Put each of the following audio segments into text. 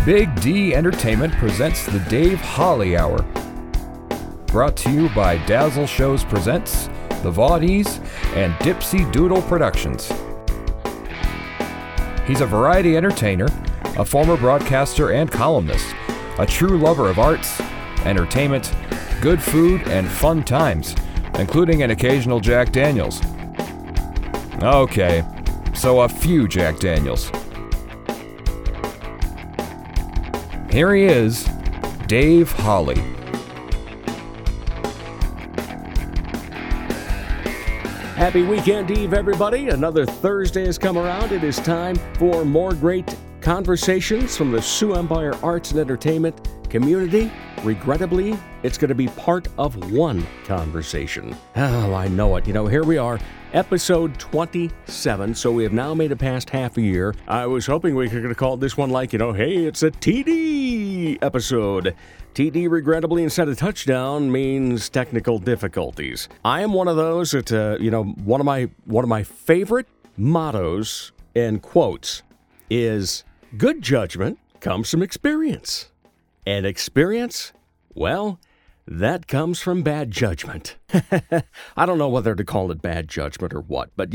Big D Entertainment presents the Dave Holly Hour. Brought to you by Dazzle Shows Presents, The Vaudees, and Dipsy Doodle Productions. He's a variety entertainer, a former broadcaster and columnist, a true lover of arts, entertainment, good food, and fun times, including an occasional Jack Daniels. Okay, so a few Jack Daniels. Here he is, Dave Holly. Happy weekend eve, everybody. Another Thursday has come around. It is time for more great conversations from the Sioux Empire Arts and Entertainment community. Regrettably, it's going to be part of one conversation. Oh, I know it. Here we are, episode 27, so we have now made it past half a year. I was hoping we could call this one hey, it's a TD episode. TD, regrettably, instead of touchdown, means technical difficulties. I am one of those that, one of my favorite mottos and quotes is, good judgment comes from experience. And experience, well, that comes from bad judgment. I don't know whether to call it bad judgment or what, but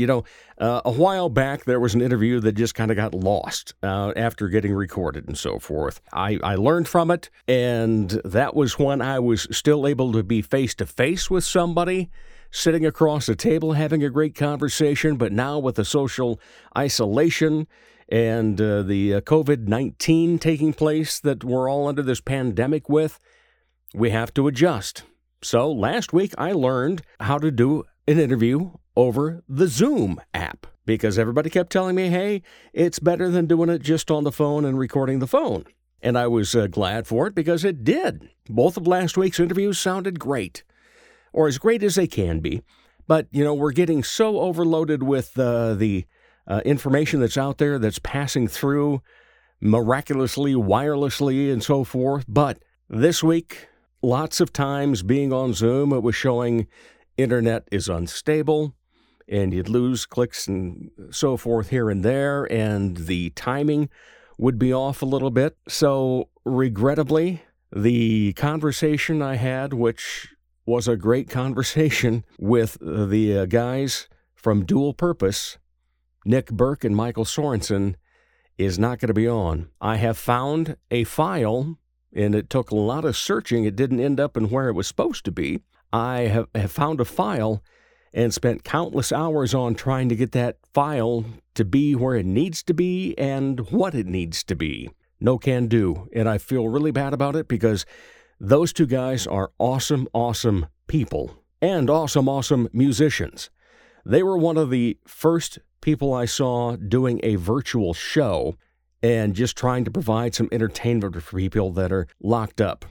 a while back there was an interview that just kind of got lost after getting recorded and so forth. I learned from it, and that was when I was still able to be face-to-face with somebody, sitting across the table having a great conversation, but now with the social isolation and the COVID-19 taking place that we're all under this pandemic with, we have to adjust. So last week I learned how to do an interview over the Zoom app because everybody kept telling me, hey, it's better than doing it just on the phone and recording the phone. And I was glad for it because it did. Both of last week's interviews sounded great, or as great as they can be. But, we're getting so overloaded with the information that's out there that's passing through miraculously, wirelessly, and so forth. But this week, lots of times being on Zoom, it was showing internet is unstable, and you'd lose clicks and so forth here and there, and the timing would be off a little bit. So, regrettably, the conversation I had, which was a great conversation with the guys from Dual Purpose, Nick Burke and Michael Sorensen, is not going to be on. I have found a file, and it took a lot of searching. It didn't end up in where it was supposed to be. I have found a file and spent countless hours on trying to get that file to be where it needs to be and what it needs to be. No can do. And I feel really bad about it because those two guys are awesome, awesome people and awesome, awesome musicians. They were one of the first people I saw doing a virtual show and just trying to provide some entertainment for people that are locked up,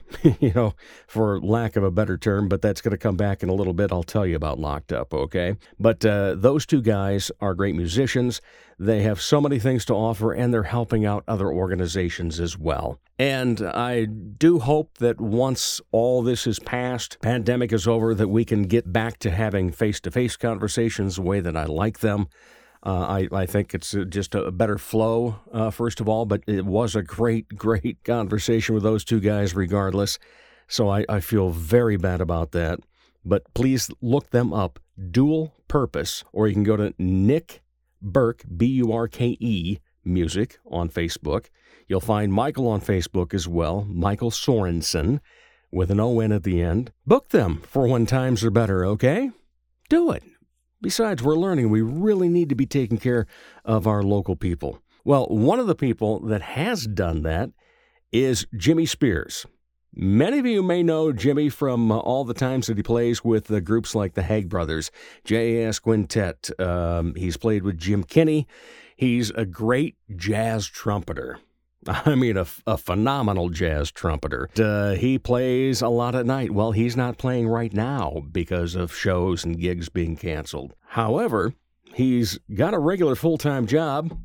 for lack of a better term, but that's going to come back in a little bit. I'll tell you about locked up, okay? But those two guys are great musicians. They have so many things to offer, and they're helping out other organizations as well. And I do hope that once all this is past, pandemic is over, that we can get back to having face-to-face conversations the way that I like them. I think it's just a better flow, first of all, but it was a great, great conversation with those two guys regardless. So I feel very bad about that. But please look them up, Dual Purpose, or you can go to Nick Burke, Burke, Music on Facebook. You'll find Michael on Facebook as well, Michael Sorensen, with an O-N at the end. Book them for when times are better, okay? Do it. Besides, we're learning we really need to be taking care of our local people. Well, one of the people that has done that is Jimmy Spears. Many of you may know Jimmy from all the times that he plays with groups like the Haig Brothers, JAS Quintet. He's played with Jim Kinney. He's a great jazz trumpeter. I mean, a phenomenal jazz trumpeter. He plays a lot at night. Well, he's not playing right now because of shows and gigs being canceled. However, he's got a regular full-time job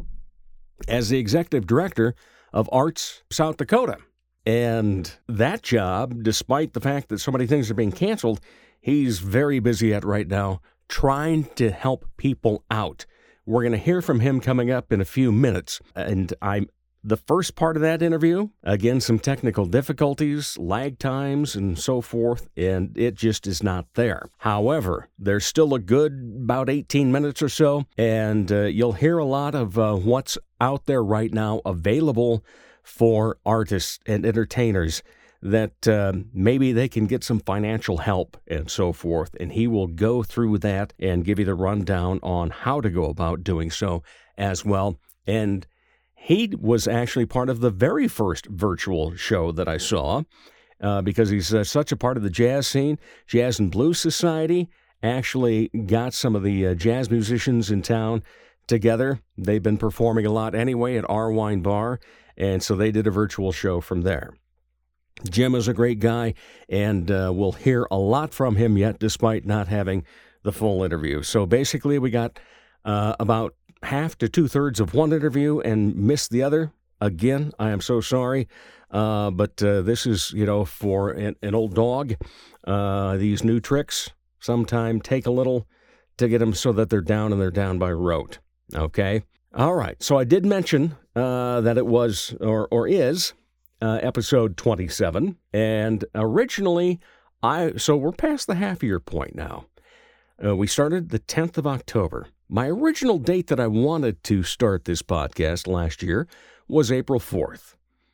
as the executive director of Arts South Dakota. And that job, despite the fact that so many things are being canceled, he's very busy at right now trying to help people out. We're going to hear from him coming up in a few minutes, and I'm the first part of that interview, again, some technical difficulties, lag times, and so forth, and it just is not there. However, there's still a good about 18 minutes or so, and you'll hear a lot of what's out there right now available for artists and entertainers that maybe they can get some financial help and so forth, and he will go through that and give you the rundown on how to go about doing so as well. And he was actually part of the very first virtual show that I saw because he's such a part of the jazz scene. Jazz and Blues Society actually got some of the jazz musicians in town together. They've been performing a lot anyway at Our Wine Bar, and so they did a virtual show from there. Jim is a great guy, and we'll hear a lot from him yet, despite not having the full interview. So basically, we got about half to two-thirds of one interview and missed the other. Again, I am so sorry, but this is, for an old dog. These new tricks sometimes take a little to get them so that they're down, and they're down by rote. Okay? All right. So I did mention that it was, or is, episode 27, and originally, so we're past the half-year point now. We started the 10th of October. My original date that I wanted to start this podcast last year was April 4th.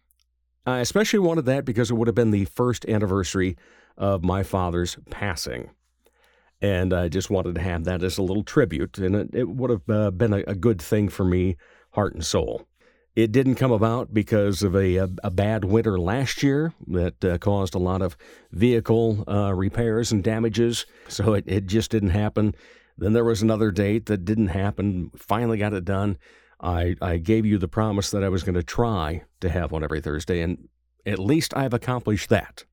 I especially wanted that because it would have been the first anniversary of my father's passing. And I just wanted to have that as a little tribute, and it would have been a good thing for me, heart and soul. It didn't come about because of a bad winter last year that caused a lot of vehicle repairs and damages, so it just didn't happen. Then there was another date that didn't happen, finally got it done. I gave you the promise that I was going to try to have one every Thursday, and at least I've accomplished that.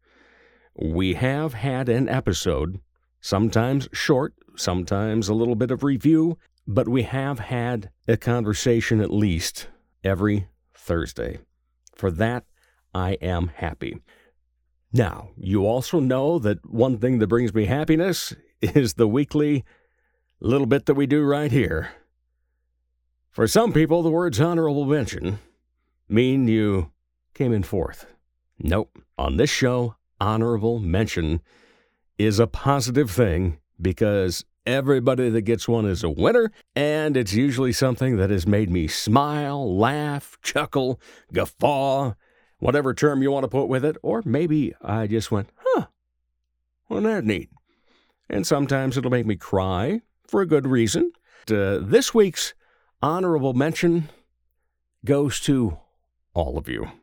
We have had an episode, sometimes short, sometimes a little bit of review, but we have had a conversation at least every Thursday. For that, I am happy. Now, you also know that one thing that brings me happiness is the weekly little bit that we do right here. For some people, the words honorable mention mean you came in fourth. Nope. On this show, honorable mention is a positive thing because everybody that gets one is a winner, and it's usually something that has made me smile, laugh, chuckle, guffaw, whatever term you want to put with it, or maybe I just went, wasn't that neat? And sometimes it'll make me cry for a good reason. This week's honorable mention goes to all of you.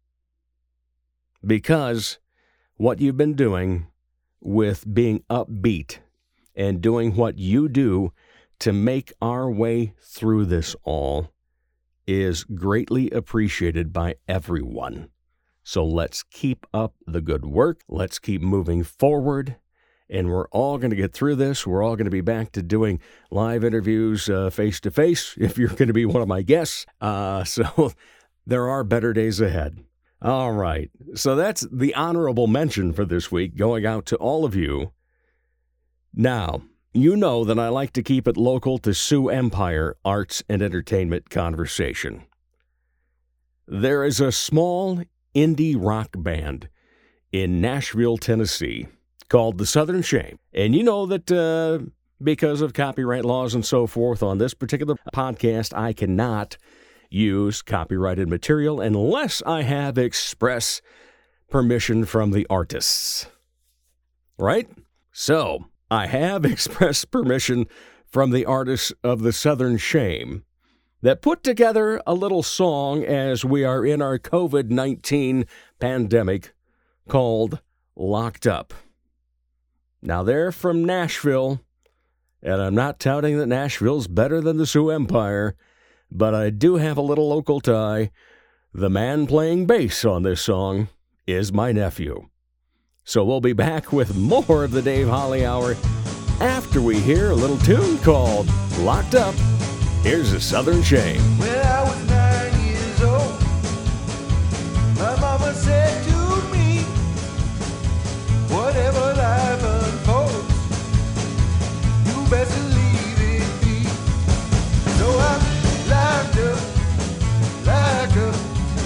Because what you've been doing with being upbeat and doing what you do to make our way through this all is greatly appreciated by everyone. So let's keep up the good work. Let's keep moving forward. And we're all going to get through this. We're all going to be back to doing live interviews face-to-face if you're going to be one of my guests. So there are better days ahead. All right. So that's the honorable mention for this week, going out to all of you. Now, you know that I like to keep it local to Sioux Empire arts and entertainment conversation. There is a small indie rock band in Nashville, Tennessee, called The Southern Shame. And you know that because of copyright laws and so forth on this particular podcast, I cannot use copyrighted material unless I have express permission from the artists. Right? So, I have express permission from the artists of The Southern Shame that put together a little song as we are in our COVID-19 pandemic called Locked Up. Now, they're from Nashville, and I'm not touting that Nashville's better than the Sioux Empire, but I do have a little local tie. The man playing bass on this song is my nephew. So we'll be back with more of the Dave Holly Hour after we hear a little tune called Locked Up. Here's The Southern Shame. When I was 9 years old, my mama said to me, whatever life unfolds, you better leave it be. So I'm locked up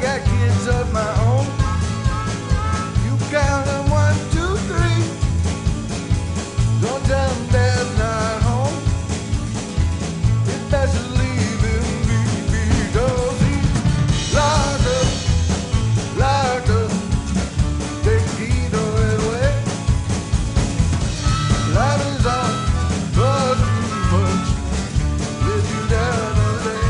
got kids of my own. You count them 1, 2, 3. Don't tell them dad's not home. It's best to leave him be because he's locked up. Take the key to it away. Life is on, but too much. Let you down today.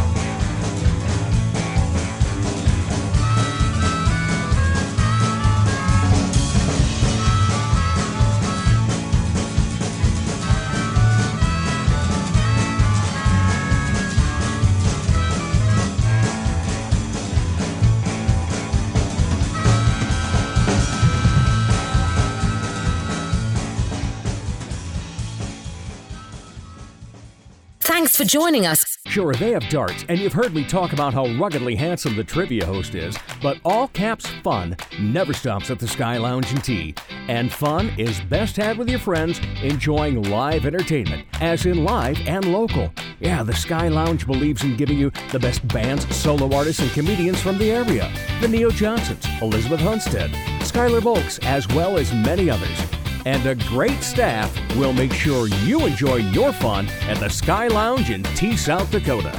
Thanks for joining us. Sure, they have darts, and you've heard me talk about how ruggedly handsome the trivia host is, but all caps fun never stops at the Sky Lounge and Tea. And fun is best had with your friends enjoying live entertainment, as in live and local. Yeah, the Sky Lounge believes in giving you the best bands, solo artists, and comedians from the area. The Neo Johnsons, Elizabeth Hunstead, Skylar Volks, as well as many others. And a great staff will make sure you enjoy your fun at the Sky Lounge in Tea, South Dakota.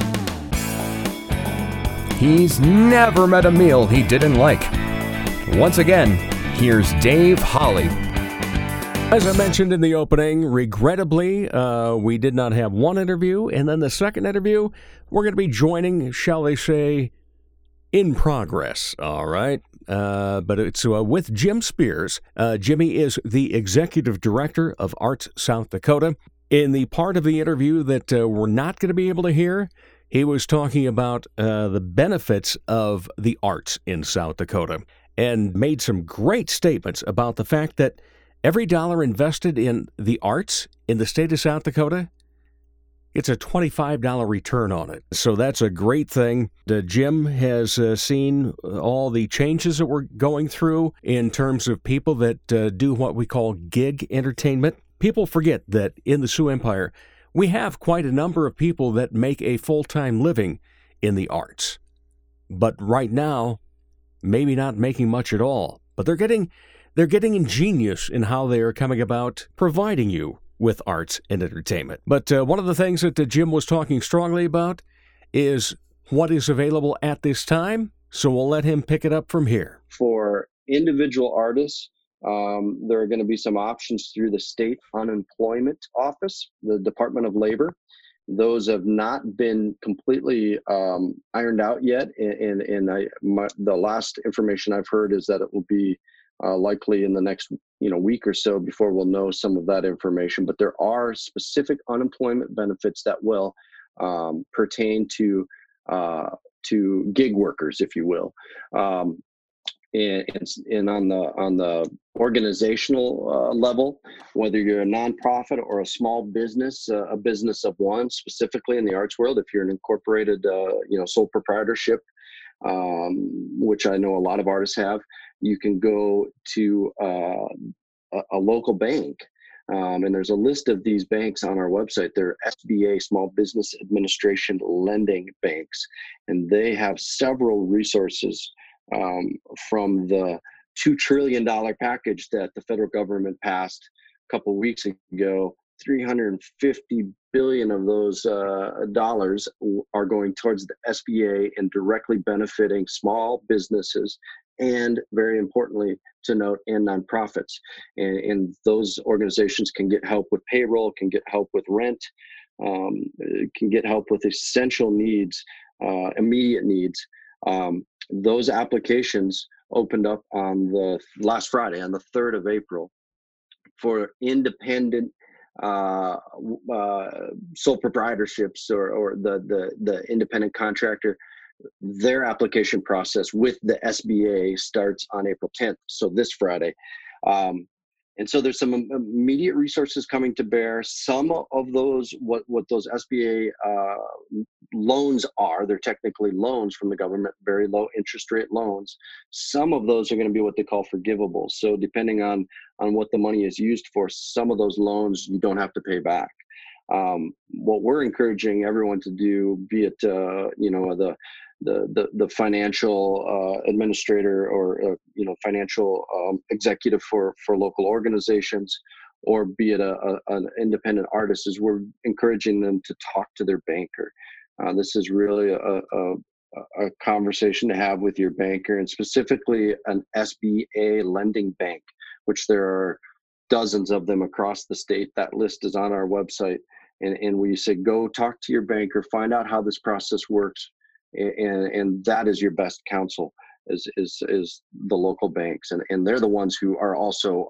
He's never met a meal he didn't like. Once again, here's Dave Holly. As I mentioned in the opening, regrettably, we did not have one interview, and then the second interview, we're going to be joining, shall they say, in progress, all right? But it's with Jim Spears. Jimmy is the executive director of Arts South Dakota. In the part of the interview that we're not going to be able to hear, he was talking about the benefits of the arts in South Dakota and made some great statements about the fact that every dollar invested in the arts in the state of South Dakota, it's a $25 return on it. So that's a great thing. Jim has seen all the changes that we're going through in terms of people that do what we call gig entertainment. People forget that in the Sioux Empire, we have quite a number of people that make a full-time living in the arts. But right now, maybe not making much at all. But they're getting ingenious in how they are coming about providing you with arts and entertainment. But one of the things that Jim was talking strongly about is what is available at this time. So we'll let him pick it up from here. For individual artists, there are going to be some options through the state unemployment office, the Department of Labor. Those have not been completely ironed out yet. The last information I've heard is that it will be likely in the next week or so before we'll know some of that information. But there are specific unemployment benefits that will pertain to gig workers, if you will. And on the organizational level, whether you're a nonprofit or a small business, a business of one, specifically in the arts world, if you're an incorporated, sole proprietorship, which I know a lot of artists have, you can go to a local bank. And there's a list of these banks on our website. They're SBA, Small Business Administration lending banks. And they have several resources from the $2 trillion package that the federal government passed a couple weeks ago. 350 billion of those dollars are going towards the SBA and directly benefiting small businesses and, very importantly to note, and nonprofits. And those organizations can get help with payroll, can get help with rent, can get help with essential needs, immediate needs. Those applications opened up on the last Friday, on the 3rd of April, for independent sole proprietorships or the independent contractor. Their application process with the SBA starts on April 10th, so this Friday. And so there's some immediate resources coming to bear. Some of those, what those SBA loans are, they're technically loans from the government, very low interest rate loans. Some of those are going to be what they call forgivables. So depending on what the money is used for, some of those loans you don't have to pay back. What we're encouraging everyone to do, be it the financial administrator or financial executive for local organizations, or be it an independent artist, is we're encouraging them to talk to their banker. This is really a conversation to have with your banker, and specifically an SBA lending bank, which there are dozens of them across the state. That list is on our website. And we say, go talk to your banker, find out how this process works. And that is your best counsel is the local banks. And they're the ones who are also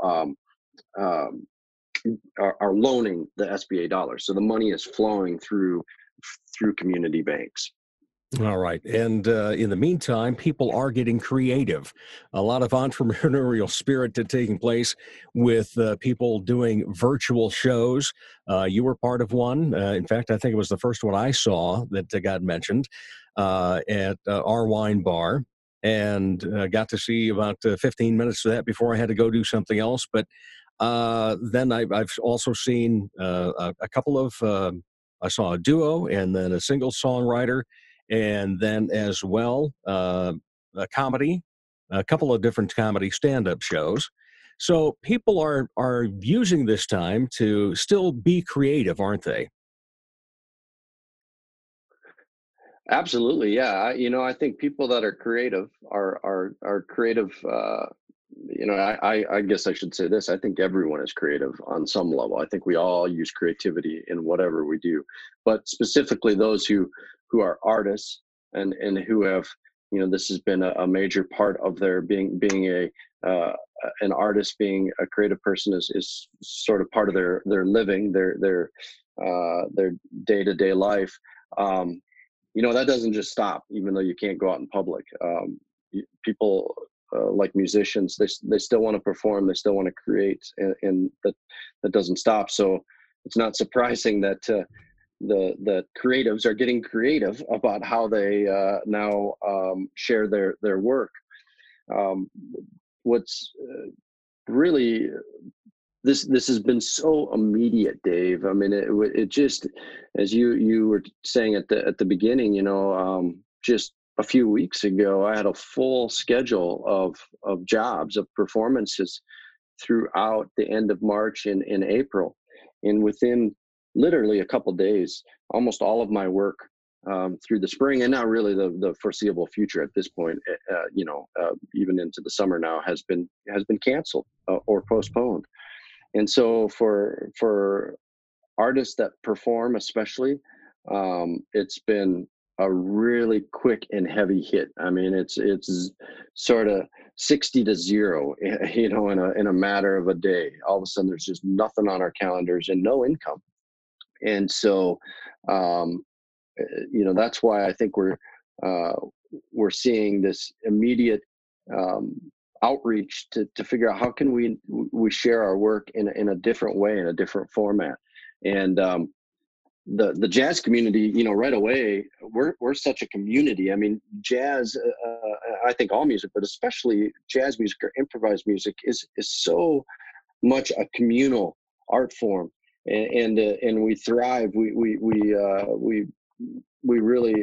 are loaning the SBA dollars. So the money is flowing through community banks. All right. And in the meantime, people are getting creative. A lot of entrepreneurial spirit taking place with people doing virtual shows. You were part of one. In fact, I think it was the first one I saw that got mentioned at our wine bar, and got to see about 15 minutes of that before I had to go do something else. But then I've also seen a couple of, I saw a duo and then a single songwriter, and then as well a comedy, a couple of different comedy stand-up shows. So people are using this time to still be creative, aren't they? Absolutely, yeah. I think people that are creative are creative. I guess I should say this. I think everyone is creative on some level. I think we all use creativity in whatever we do, but specifically those who are artists and who have, this has been a major part of their being an artist, being a creative person is sort of part of their living, their day-to-day life. That doesn't just stop, even though you can't go out in public. People like musicians, they still want to perform, they still want to create, and that doesn't stop. So it's not surprising that the creatives are getting creative about how they now share their work. What's really this has been so immediate, Dave. I mean, it just, as you were saying at the beginning, just a few weeks ago, I had a full schedule of jobs, of performances throughout the end of March and in April. And within literally a couple days, almost all of my work through the spring, and now really the foreseeable future at this point, even into the summer now, has been canceled or postponed. And so for artists that perform, especially, it's been a really quick and heavy hit. I mean, it's sort of 60 to 0, in a matter of a day. All of a sudden, there's just nothing on our calendars and no income. And so, that's why I think we're seeing this immediate outreach to figure out how can we share our work in a different way, in a different format. And the jazz community, right away, we're such a community. I mean, jazz, I think all music, but especially jazz music or improvised music is so much a communal art form, and we thrive. We really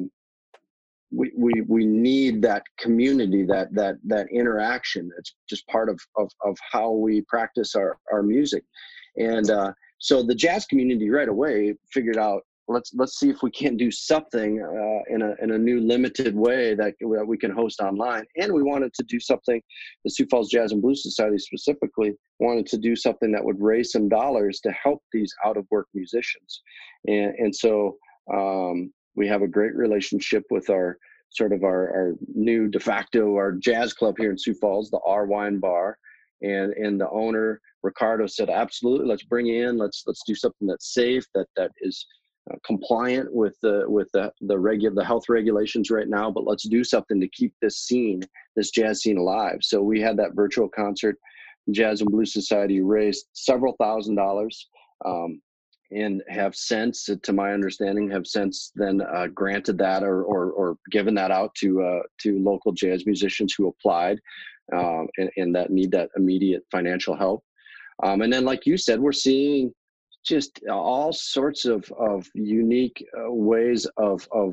we need that community, that interaction. That's just part of how we practice our music. And so the jazz community right away figured out, let's see if we can do something in a new limited way that we can host online. And we wanted to do something, the Sioux Falls Jazz and Blues Society specifically wanted to do something that would raise some dollars to help these out of work musicians. And so we have a great relationship with our new de facto, our jazz club here in Sioux Falls, the Our Wine Bar, and the owner Ricardo said, absolutely, let's bring you in, let's do something that's safe, that is compliant with the health regulations right now, but let's do something to keep this jazz scene alive. So we had that virtual concert. Jazz and Blues Society raised several $1,000s. And have since, to my understanding, then granted that or given that out to local jazz musicians who applied and that need that immediate financial help. And then, like you said, we're seeing just all sorts of unique ways of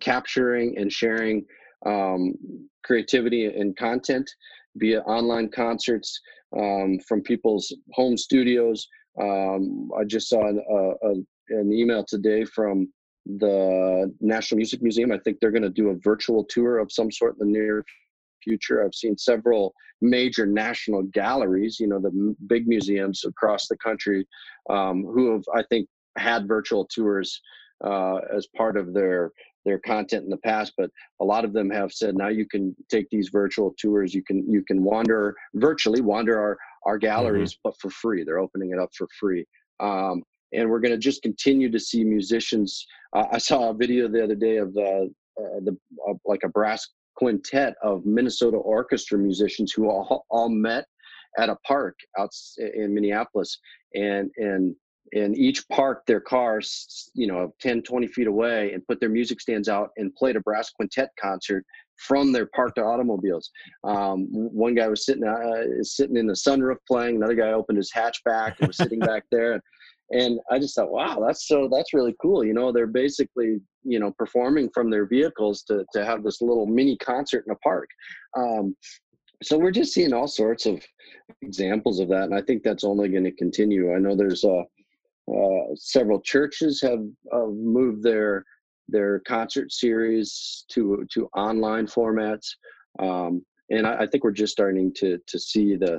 capturing and sharing creativity and content via online concerts from people's home studios. I just saw an email today from the National Music Museum. I think they're going to do a virtual tour of some sort in the near future. I've seen several major national galleries, the big museums across the country, who have, I think, had virtual tours as part of their content in the past, but a lot of them have said now you can take these virtual tours. You can virtually wander our galleries, but for free. They're opening it up for free. And we're going to just continue to see musicians. I saw a video the other day of like a brass quintet of Minnesota orchestra musicians who all met at a park out in Minneapolis, and each parked their cars, 10, 20 feet away, and put their music stands out and played a brass quintet concert from their parked automobiles. One guy was sitting in the sunroof playing. Another guy opened his hatchback and was sitting back there. And I just thought, wow, that's really cool. They're basically, performing from their vehicles to have this little mini concert in a park. So we're just seeing all sorts of examples of that. And I think that's only going to continue. I know there's several churches have moved their concert series to online formats. And I think we're just starting to see the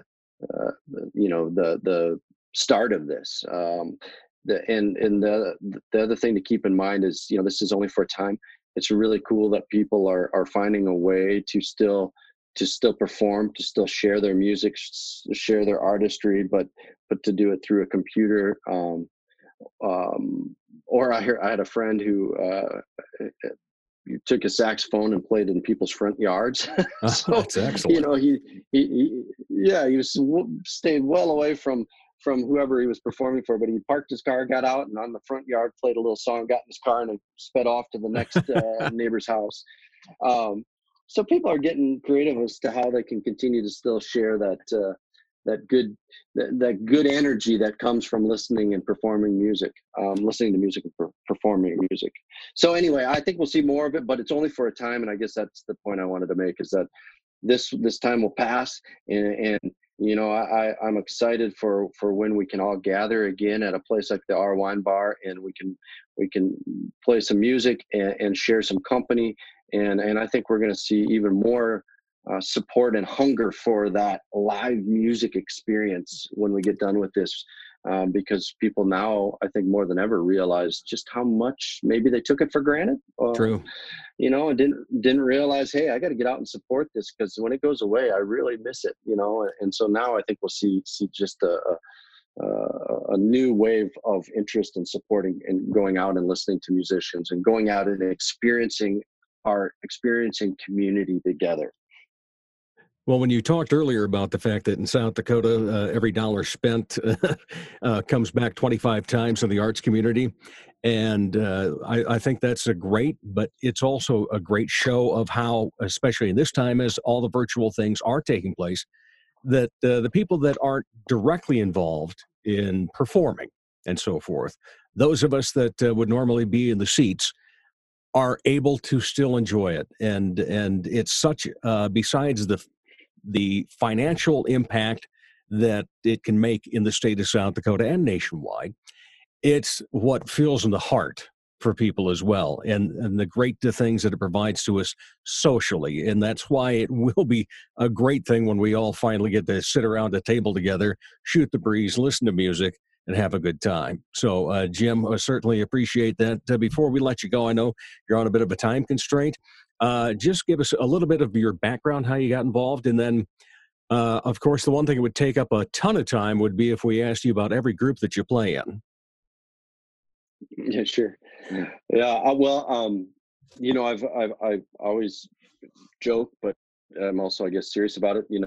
start of this. The other thing to keep in mind is, this is only for a time. It's really cool that people are finding a way to still perform, to still share their music, share their artistry, but to do it through a computer. Or I had a friend who took a saxophone and played in people's front yards. So, that's excellent. He stayed well away from whoever he was performing for, but he parked his car, got out, and on the front yard played a little song, got in his car, and then sped off to the next neighbor's house. So people are getting creative as to how they can continue to still share that good energy that comes from listening and performing music, listening to music and performing music. So anyway, I think we'll see more of it, but it's only for a time. And I guess that's the point I wanted to make, is that this time will pass. And I'm excited for when we can all gather again at a place like the Our Wine Bar, and we can play some music and share some company. And I think we're going to see even more support and hunger for that live music experience when we get done with this, because people now, I think more than ever, realize just how much maybe they took it for granted. True. And didn't realize, hey, I got to get out and support this, because when it goes away, I really miss it. And so now I think we'll see just a new wave of interest in supporting and going out and listening to musicians and going out and experiencing art, experiencing community together. Well, when you talked earlier about the fact that in South Dakota, every dollar spent comes back 25 times in the arts community, and I think that's great, but it's also a great show of how, especially in this time as all the virtual things are taking place, that the people that aren't directly involved in performing and so forth, those of us that would normally be in the seats, are able to still enjoy it. And it's such, besides the financial impact that it can make in the state of South Dakota and nationwide, it's what fills in the heart for people as well, and the great things that it provides to us socially. And that's why it will be a great thing when we all finally get to sit around a table together, shoot the breeze, listen to music, and have a good time. So, Jim, I certainly appreciate that. Before we let you go, I know you're on a bit of a time constraint. Just give us a little bit of your background, how you got involved, and then, of course, the one thing that would take up a ton of time would be if we asked you about every group that you play in. Yeah, sure. Yeah. Well, I've always joked, but I'm also, I guess, serious about it.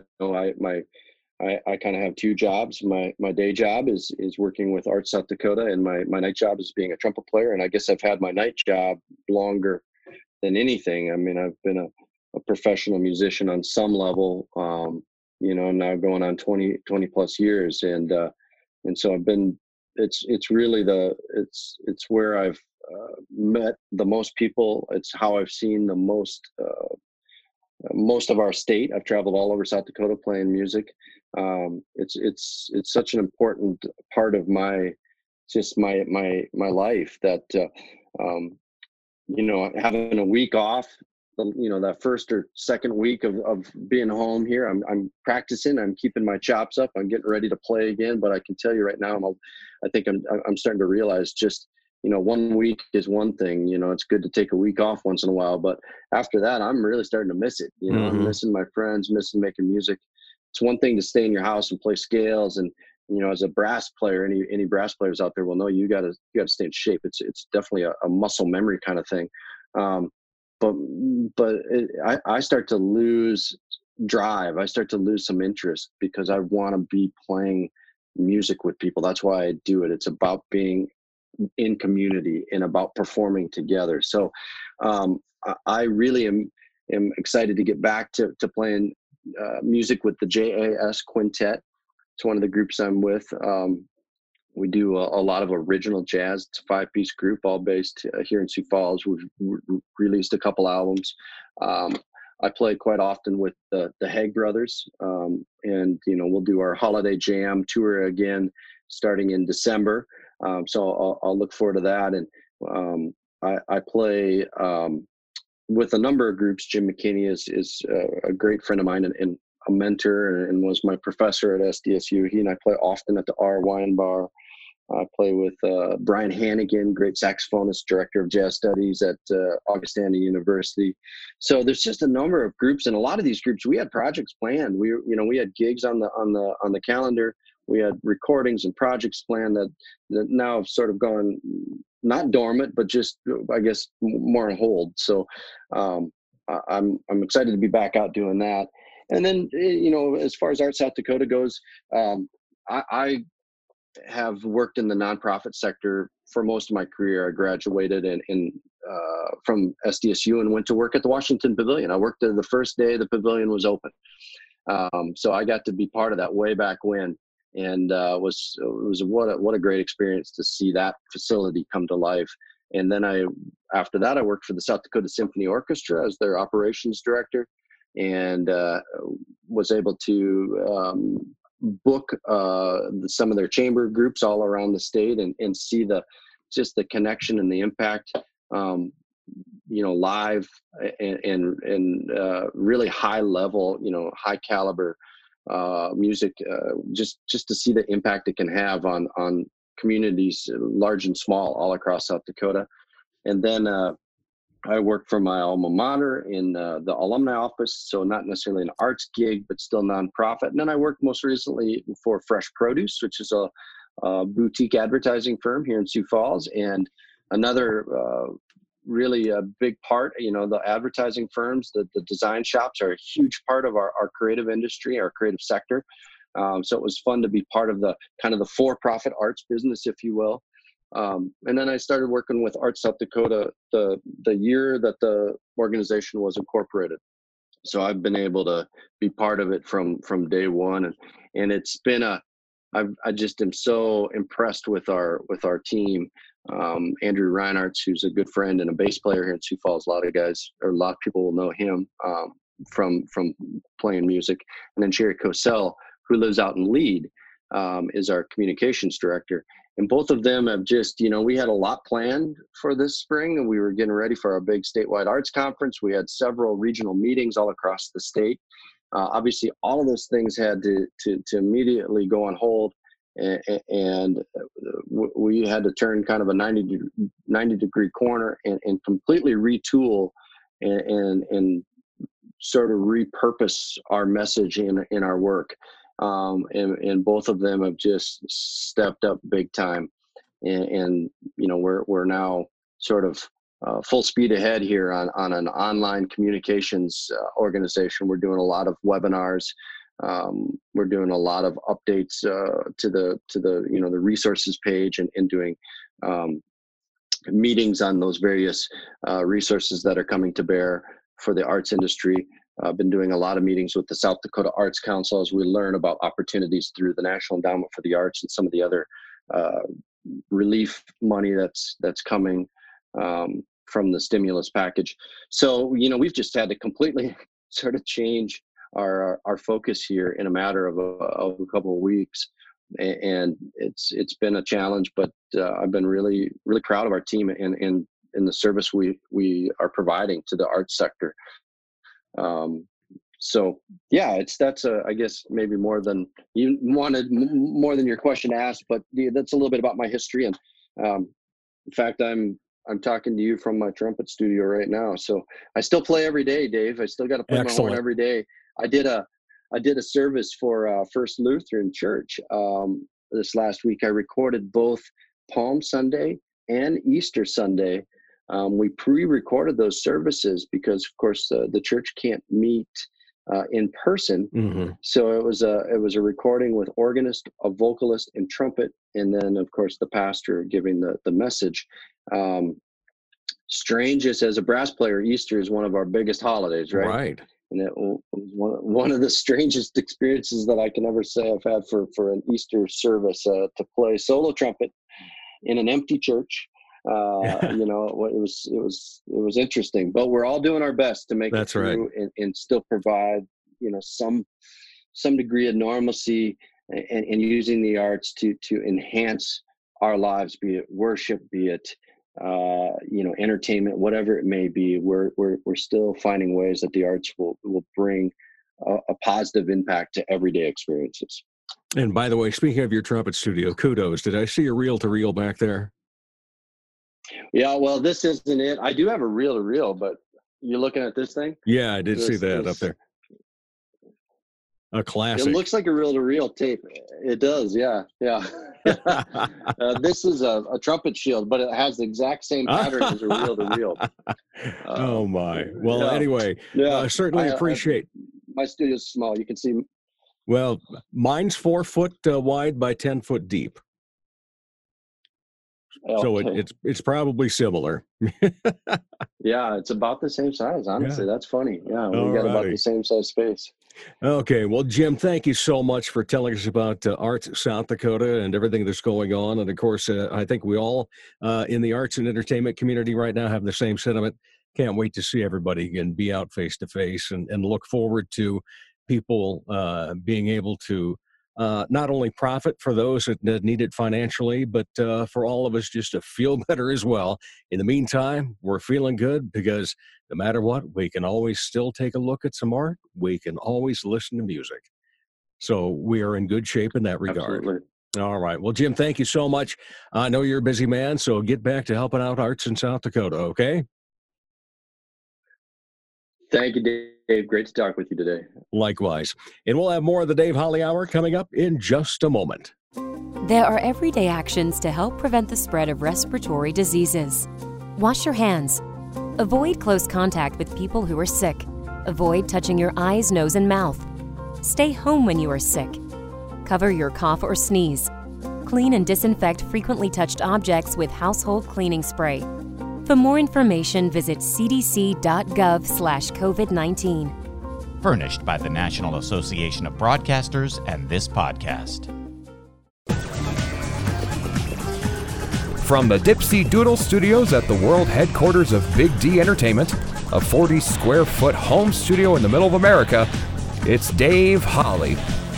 I kind of have two jobs. My day job is working with Arts South Dakota, and my night job is being a trumpet player. And I guess I've had my night job longer than anything. I mean, I've been a professional musician on some level, now going on 20 plus years. And so I've been, it's really it's where I've met the most people. It's how I've seen the most of our state. I've traveled all over South Dakota playing music. It's such an important part of my life that having a week off, that first or second week of being home here, I'm practicing, I'm keeping my chops up, I'm getting ready to play again. But I can tell you right now, I think I'm starting to realize just, 1 week is one thing. It's good to take a week off once in a while, but after that, I'm really starting to miss it. I'm missing my friends, missing making music. It's one thing to stay in your house and play scales, and as a brass player, any brass players out there will know you got to stay in shape. It's definitely a muscle memory kind of thing. I start to lose drive. I start to lose some interest because I want to be playing music with people. That's why I do it. It's about being in community and about performing together. So I really am excited to get back to playing music with the JAS Quintet. It's one of the groups I'm with. We do a lot of original jazz. It's a 5-piece group, all based here in Sioux Falls. We've released a couple albums. I play quite often with the Haig Brothers, and we'll do our holiday jam tour again starting in December. So I'll look forward to that. And I play with a number of groups. Jim McKinney is a great friend of mine and a mentor, and was my professor at SDSU. He and I play often at the R Wine Bar. I play with Brian Hannigan, great saxophonist, director of jazz studies at Augustana University. So there's just a number of groups, and a lot of these groups, we had projects planned. We had gigs on the calendar. We had recordings and projects planned that now have sort of gone not dormant, but just, I guess, more on hold. So I'm excited to be back out doing that. And then, as far as Art South Dakota goes, I have worked in the nonprofit sector for most of my career. I graduated from SDSU and went to work at the Washington Pavilion. I worked there the first day the pavilion was open. So I got to be part of that way back when, and what a great experience to see that facility come to life. And then after that, I worked for the South Dakota Symphony Orchestra as their operations director, and was able to book some of their chamber groups all around the state and see the connection and the impact, live and really high level, high caliber music, just to see the impact it can have on communities large and small all across South Dakota. And then I worked for my alma mater in the alumni office, so not necessarily an arts gig, but still nonprofit. And then I worked most recently for Fresh Produce, which is a boutique advertising firm here in Sioux Falls. And another really a big part, the advertising firms, the design shops are a huge part of our creative industry, our creative sector. So it was fun to be part of the kind of the for-profit arts business, if you will. And then I started working with Art South Dakota the year that the organization was incorporated. So I've been able to be part of it from day one, and it's been I just am so impressed with our team. Andrew Reinhardt, who's a good friend and a bass player here in Sioux Falls. A lot of people will know him from playing music. And then Jerry Cosell, who lives out in Lead, is our communications director. And both of them have just, we had a lot planned for this spring, and we were getting ready for our big statewide arts conference. We had several regional meetings all across the state. Obviously, all of those things had to immediately go on hold, and we had to turn kind of a 90-degree corner and completely retool and sort of repurpose our message in our work. And both of them have just stepped up big time, and we're now sort of full speed ahead here on an online communications organization. We're doing a lot of webinars. We're doing a lot of updates to the resources page and doing meetings on those various resources that are coming to bear for the arts industry. I've been doing a lot of meetings with the South Dakota Arts Council as we learn about opportunities through the National Endowment for the Arts and some of the other relief money that's coming. from the stimulus package. So, we've just had to completely sort of change our focus here in a matter of a couple of weeks. And it's been a challenge, but I've been really, really proud of our team and the service we are providing to the arts sector. So yeah, that's I guess maybe more than you wanted, more than your question asked, but that's a little bit about my history. And in fact, I'm talking to you from my trumpet studio right now. So I still play every day, Dave. I still got to play my horn every day. I did a service for First Lutheran Church this last week. I recorded both Palm Sunday and Easter Sunday. We pre-recorded those services because, of course, the church can't meet in person. Mm-hmm. So it was a recording with organist, a vocalist, and trumpet, and then, of course, the pastor giving the message. Strangest as a brass player, Easter is one of our biggest holidays, right? Right. And it was one of the strangest experiences that I can ever say I've had for an Easter service, to play solo trumpet in an empty church. It was interesting, but we're all doing our best to make it through and still provide, some degree of normalcy and using the arts to enhance our lives, be it worship, be it, entertainment, whatever it may be. We're still finding ways that the arts will bring a positive impact to everyday experiences. And by the way, speaking of your trumpet studio, kudos. Did I see a reel-to-reel back there? Yeah, well, this isn't it. I do have a reel-to-reel, but you're looking at this thing? Yeah, I did see that up there. A classic. It looks like a reel-to-reel tape. It does, yeah. This is a trumpet shield, but it has the exact same pattern as a reel-to-reel. Oh, my. Well, anyway, I certainly appreciate. My studio's small. You can see. Well, mine's 4 foot wide by 10 foot deep. So it's probably similar. Yeah, it's about the same size, honestly. Yeah. That's funny. Yeah, we got about the same size space. Okay, well, Jim, thank you so much for telling us about Arts South Dakota and everything that's going on. And, of course, I think we all in the arts and entertainment community right now have the same sentiment. Can't wait to see everybody and be out face-to-face and look forward to people being able to not only profit for those that need it financially, but for all of us just to feel better as well. In the meantime, we're feeling good because no matter what, we can always still take a look at some art. We can always listen to music. So we are in good shape in that regard. Absolutely. All right. Well, Jim, thank you so much. I know you're a busy man, so get back to helping out arts in South Dakota, okay? Thank you, Dave. Great to talk with you today. Likewise. And we'll have more of the Dave Holly Hour coming up in just a moment. There are everyday actions to help prevent the spread of respiratory diseases. Wash your hands. Avoid close contact with people who are sick. Avoid touching your eyes, nose, and mouth. Stay home when you are sick. Cover your cough or sneeze. Clean and disinfect frequently touched objects with household cleaning spray. For more information, visit cdc.gov/COVID-19. Furnished by the National Association of Broadcasters and this podcast. From the Dipsy Doodle Studios at the world headquarters of Big D Entertainment, a 40-square-foot home studio in the middle of America, it's Dave Holly.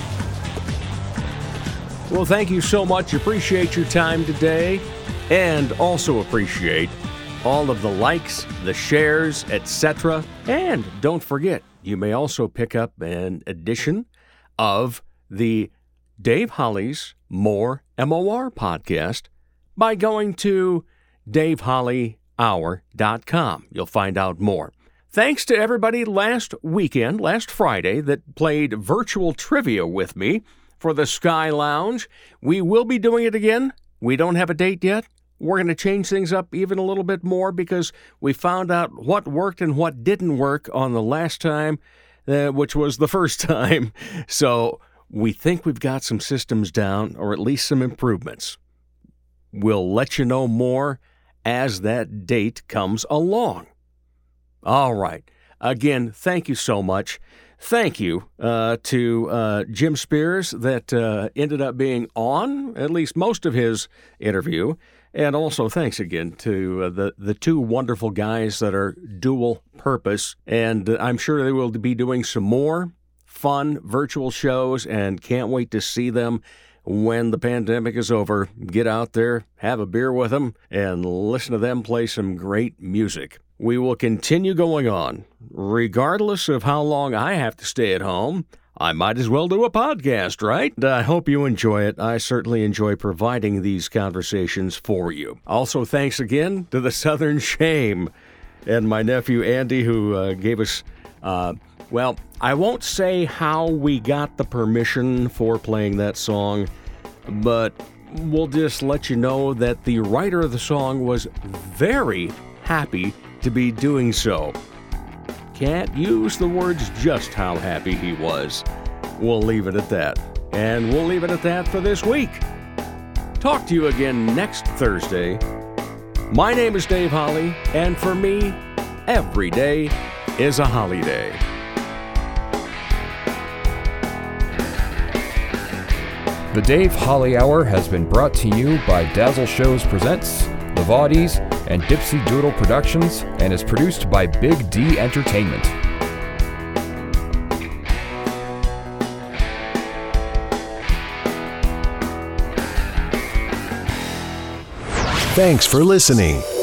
Well, thank you so much. Appreciate your time today, and also appreciate all of the likes, the shares, etc. And don't forget, you may also pick up an edition of the Dave Holly's More MOR podcast by going to DaveHollyHour.com. You'll find out more. Thanks to everybody last Friday, that played virtual trivia with me for the Sky Lounge. We will be doing it again. We don't have a date yet. We're going to change things up even a little bit more because we found out what worked and what didn't work on the last time, which was the first time. So we think we've got some systems down, or at least some improvements. We'll let you know more as that date comes along. All right. Again, thank you so much. Thank you to Jim Spears that ended up being on at least most of his interview. And also thanks again to the two wonderful guys that are dual purpose. And I'm sure they will be doing some more fun virtual shows and can't wait to see them when the pandemic is over. Get out there, have a beer with them, and listen to them play some great music. We will continue going on. Regardless of how long I have to stay at home, I might as well do a podcast, right? I hope you enjoy it. I certainly enjoy providing these conversations for you. Also, thanks again to the Southern Shame and my nephew Andy, who gave us, well, I won't say how we got the permission for playing that song, but we'll just let you know that the writer of the song was very happy to be doing so. Can't use the words just how happy he was. We'll leave it at that. And we'll leave it at that for this week. Talk to you again next Thursday. My name is Dave Holly, and for me, every day is a holiday. The Dave Holly Hour has been brought to you by Dazzle Shows Presents, The Vaudies, and Dipsy Doodle Productions, and is produced by Big D Entertainment. Thanks for listening.